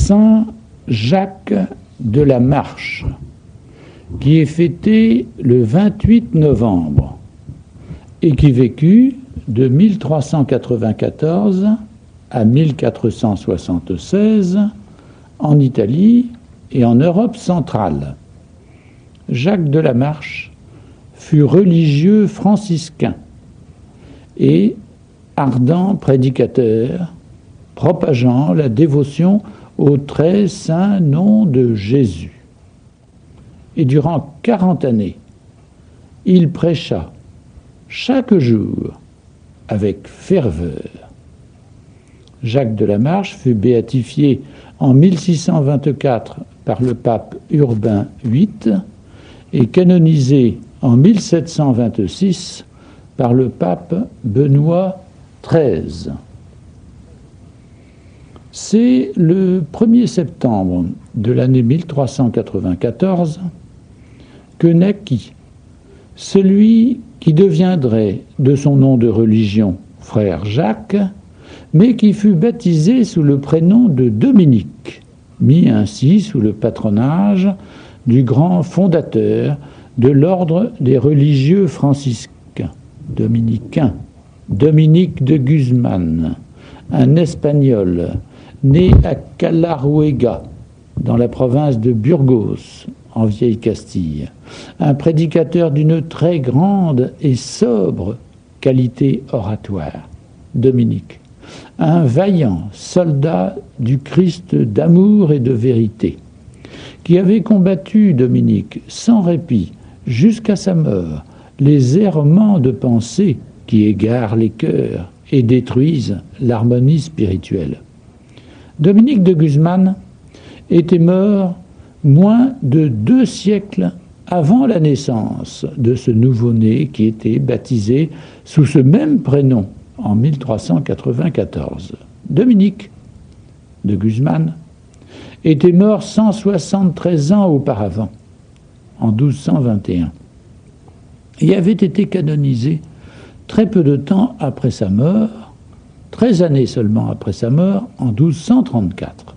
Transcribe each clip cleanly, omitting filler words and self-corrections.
Saint Jacques de la Marche, qui est fêté le 28 novembre et qui vécut de 1394 à 1476 en Italie et en Europe centrale. Jacques de la Marche fut religieux franciscain et ardent prédicateur, propageant la dévotion au très saint nom de Jésus. Et durant 40 années, il prêcha chaque jour avec ferveur. Jacques de la Marche fut béatifié en 1624 par le pape Urbain VIII et canonisé en 1726 par le pape Benoît XIII. C'est le 1er septembre de l'année 1394 que naquit celui qui deviendrait de son nom de religion frère Jacques, mais qui fut baptisé sous le prénom de Dominique, mis ainsi sous le patronage du grand fondateur de l'ordre des religieux franciscains, dominicains, Dominique de Guzman, un Espagnol né à Calaruega, dans la province de Burgos, en Vieille Castille, un prédicateur d'une très grande et sobre qualité oratoire, Dominique, un vaillant soldat du Christ d'amour et de vérité, qui avait combattu, Dominique, sans répit, jusqu'à sa mort, les errements de pensée qui égarent les cœurs et détruisent l'harmonie spirituelle. Dominique de Guzman était mort moins de 2 siècles avant la naissance de ce nouveau-né qui était baptisé sous ce même prénom en 1394. Dominique de Guzman était mort 173 ans auparavant, en 1221, et avait été canonisé très peu de temps après sa mort, 13 années seulement après sa mort, en 1234.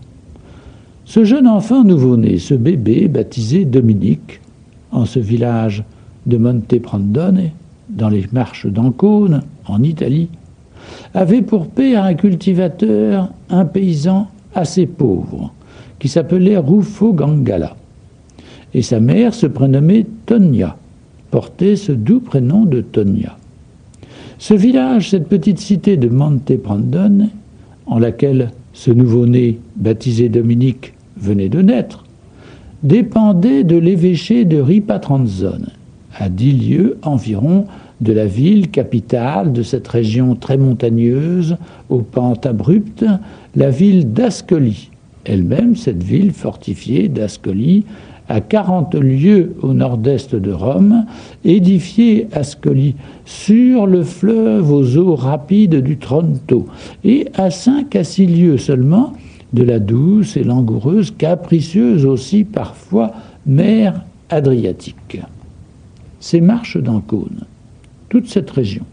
Ce jeune enfant nouveau-né, ce bébé baptisé Dominique, en ce village de Monteprandone, dans les marches d'Ancône, en Italie, avait pour père un cultivateur, un paysan assez pauvre, qui s'appelait Ruffo Gangala. Et sa mère se prénommait Tonia, portait ce doux prénom de Tonia. Ce village, cette petite cité de Monteprandone, en laquelle ce nouveau-né, baptisé Dominique, venait de naître, dépendait de l'évêché de Ripatranzone, à 10 lieues environ de la ville capitale de cette région très montagneuse, aux pentes abruptes, la ville d'Ascoli. Elle-même, cette ville fortifiée d'Ascoli, à 40 lieues au nord-est de Rome, édifiée Ascoli sur le fleuve aux eaux rapides du Tronto, et à 5 à 6 lieues seulement de la douce et langoureuse, capricieuse aussi parfois, mer Adriatique. Ces marches d'Ancône, toute cette région,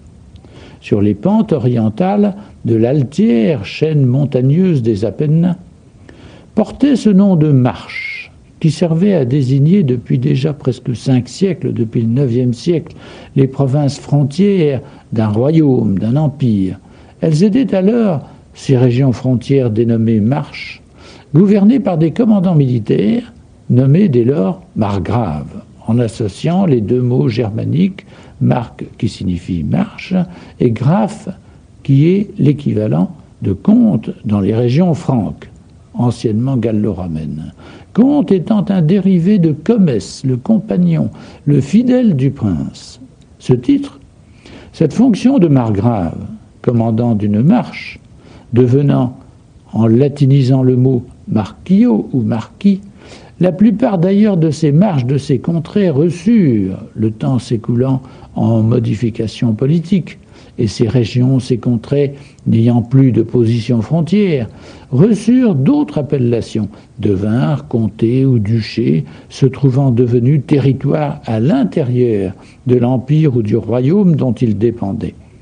sur les pentes orientales de l'altière chaîne montagneuse des Apennins, portaient ce nom de marche, qui servait à désigner depuis déjà presque 5 siècles, depuis le IXe siècle, les provinces frontières d'un royaume, d'un empire. Elles étaient alors, ces régions frontières dénommées marches, gouvernées par des commandants militaires, nommés dès lors margraves, en associant les 2 mots germaniques, marque qui signifie marche, et graf qui est l'équivalent de comte dans les régions franques, anciennement gallo-romaines. Comte étant un dérivé de comes, le compagnon, le fidèle du prince. Ce titre, cette fonction de margrave, commandant d'une marche, devenant, en latinisant le mot marquio ou marquis, la plupart d'ailleurs de ces marches de ces contrées reçurent, le temps s'écoulant en modifications politiques, et ces régions, ces contrées, n'ayant plus de position frontière, reçurent d'autres appellations, devinrent comtés ou duchés, se trouvant devenus territoires à l'intérieur de l'empire ou du royaume dont ils dépendaient.